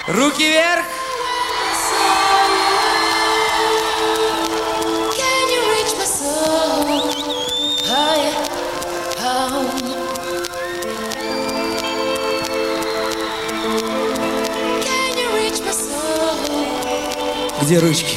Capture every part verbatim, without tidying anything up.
Руки вверх! Где ручки?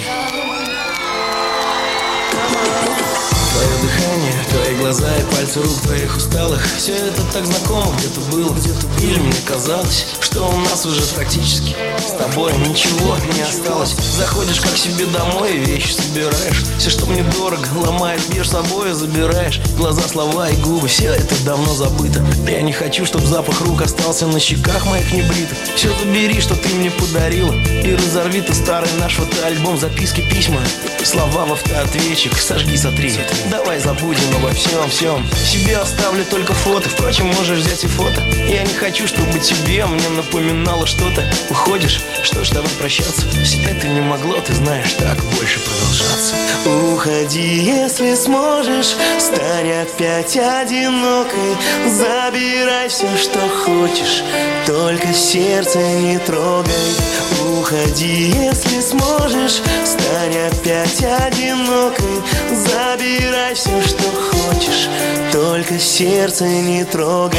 Твое дыхание, твои глаза и пальцы рук твоих усталых. Все это так знакомо, где-то было, где-то или мне казалось, что у нас уже практически с тобой ничего не осталось. Заходишь как себе домой и вещи собираешь. Все, что мне дорого, ломаешь, бьешь собой, забираешь. Глаза, слова и губы, все это давно забыто. Я не хочу, чтоб запах рук остался на щеках моих небритых. Все забери, что ты мне подарила, и разорви ты старый наш фотоальбом, записки, письма, слова в автоответчик. Сожги, сотри, давай забудем обо всем, всем. Себе оставлю только фото, впрочем, можешь взять и фото. Я не хочу, чтобы тебе мне напоминало что-то. Уходишь, что ж, давай прощаться. Это не могло, ты знаешь, так больше продолжаться. Уходи, если сможешь, стань опять одинокой. Забирай все, что хочешь, только сердце не трогай. Уходи, если сможешь, стань опять одинокой. Забирай все, что хочешь, только сердце не трогай.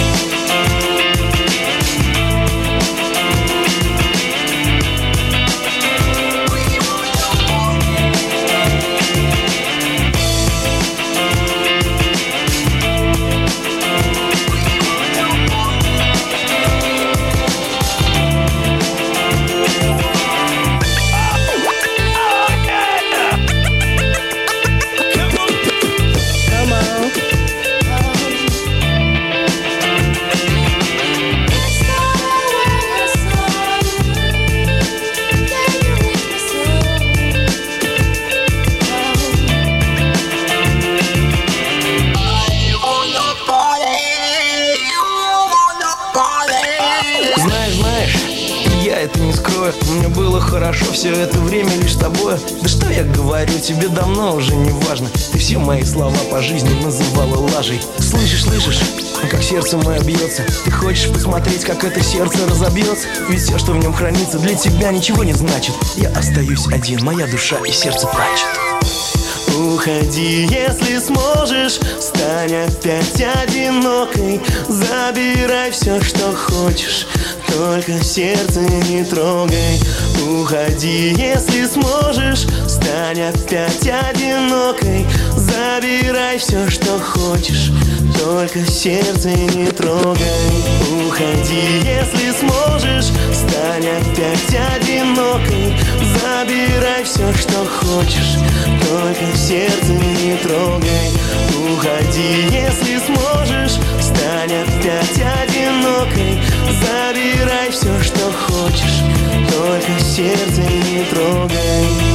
Это не скрою, мне было хорошо все это время лишь с тобой. Да что я говорю, тебе давно уже не важно. Ты все мои слова по жизни называла лажей. Слышишь, слышишь, как сердце мое бьется. Ты хочешь посмотреть, как это сердце разобьется? Ведь все, что в нем хранится, для тебя ничего не значит. Я остаюсь один, моя душа и сердце плачет. Уходи, если сможешь, стань опять одинокой. Забирай все, что хочешь, только сердце не трогай. Уходи, если сможешь, стань опять одинокой. Забирай все, что хочешь, только сердце не трогай. Уходи, если сможешь, стань опять одинокой. Забирай все, что хочешь, только сердце не трогай. Уходи, если сможешь, стань опять одинокой. Забирай все, что хочешь, только сердце не трогай.